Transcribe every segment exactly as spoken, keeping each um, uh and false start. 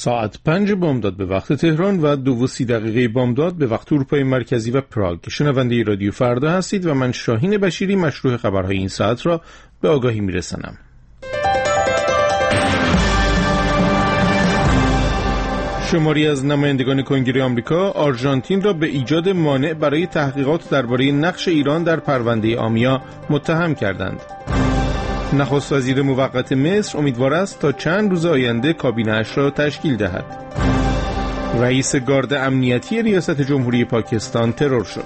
ساعت پنج بامداد به وقت تهران و دو و سی دقیقه بامداد به وقت اروپای مرکزی و پراگ. شنونده رادیو فردا هستید و من شاهین بشیری مشروع خبرهای این ساعت را به آگاهی میرسانم. شماری از نمایندگان کنگره آمریکا آرژانتین را به ایجاد مانع برای تحقیقات درباره نقش ایران در پرونده آمیا متهم کردند. نخست وزیر موقت مصر امیدوار است تا چند روز آینده کابینه‌اش را تشکیل دهد. رئیس گارد امنیتی ریاست جمهوری پاکستان ترور شد.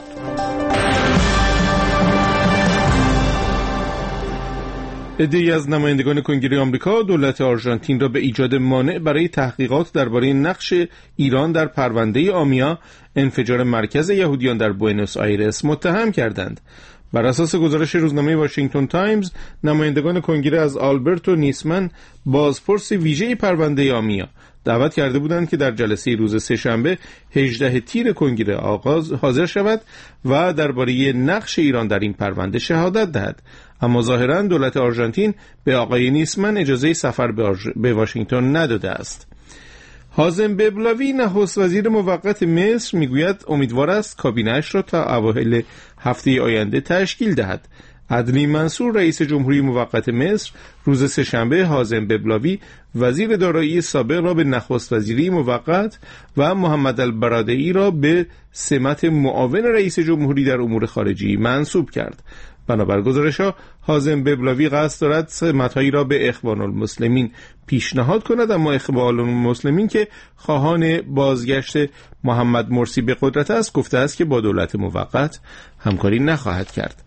عده‌ای از نمایندگان کنگره آمریکا دولت آرژانتین را به ایجاد مانع برای تحقیقات درباره نقش ایران در پرونده آمیا، انفجار مرکز یهودیان در بوئنوس آیرس، متهم کردند. بر اساس گزارش روزنامه واشنگتن تایمز، نمایندگان کنگره از آلبرتو نیسمن، بازپرس ویژه پرونده آمیا، دعوت کرده بودند که در جلسه روز سه‌شنبه هجدهم تیر کنگره آغاز حاضر شود و درباره نقش ایران در این پرونده شهادت دهد. اما ظاهراً دولت آرژانتین به آقای نیسمن اجازه سفر به, آرژ... به واشنگتن نداده است. حازم ببلاوی نخست وزیر موقت مصر میگوید امیدوار است کابینه‌اش را تا اوایل هفته آینده تشکیل دهد. عدلی منصور رئیس جمهوری موقت مصر روز سه‌شنبه حازم ببلاوی وزیر دارایی سابق را به نخست وزیری موقت و محمد البرادعی را به سمت معاون رئیس جمهوری در امور خارجی منصوب کرد. بنابر گزارش‌ها حازم ببلاوی قصد دارد سمت‌هایی را به اخوان المسلمین پیشنهاد کند، اما اخوان المسلمین که خواهان بازگشت محمد مرسی به قدرت است گفته است که با دولت موقت همکاری نخواهد کرد.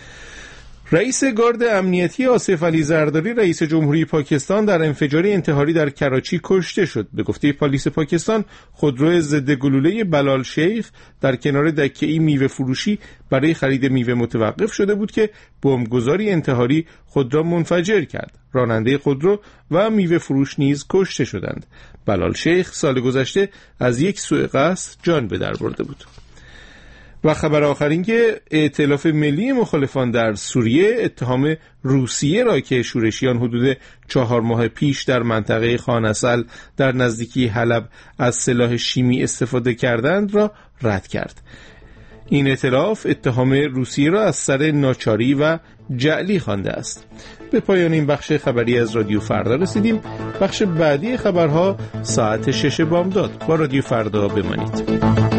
رئیس گارد امنیتی آصف علی زرداری رئیس جمهوری پاکستان در انفجار انتحاری در کراچی کشته شد. به گفته پلیس پاکستان، خودرو ضد گلوله بلال شیخ در کنار دکه‌ای میوه فروشی برای خرید میوه متوقف شده بود که بمبگذاری انتحاری خود را منفجر کرد. راننده خودرو و میوه فروش نیز کشته شدند. بلال شیخ سال گذشته از یک سوء قصد جان به در برده بود. و خبر آخرین که ائتلاف ملی مخالفان در سوریه اتهام روسیه را که شورشیان حدود چهار ماه پیش در منطقه خانسل در نزدیکی حلب از سلاح شیمی استفاده کردند را رد کرد. این ائتلاف اتهام روسیه را از سر ناچاری و جعلی خوانده است. به پایان این بخش خبری از رادیو فردا رسیدیم. بخش بعدی خبرها ساعت شش بامداد. با رادیو فردا بمانید.